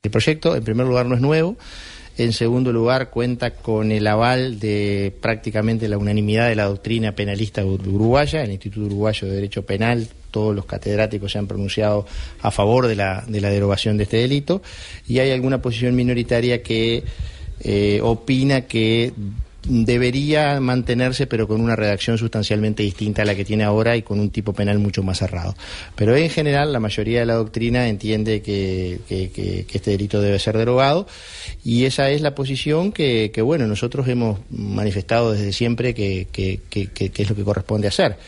El proyecto, en primer lugar, no es nuevo. En segundo lugar, cuenta con el aval de prácticamente la unanimidad de la doctrina penalista uruguaya, el Instituto Uruguayo de Derecho Penal. Todos los catedráticos se han pronunciado a favor de la derogación de este delito, y hay alguna posición minoritaria que opina que debería mantenerse, pero con una redacción sustancialmente distinta a la que tiene ahora y con un tipo penal mucho más cerrado. Pero en general la mayoría de la doctrina entiende que este delito debe ser derogado, y esa es la posición que bueno, nosotros hemos manifestado desde siempre que es lo que corresponde hacer.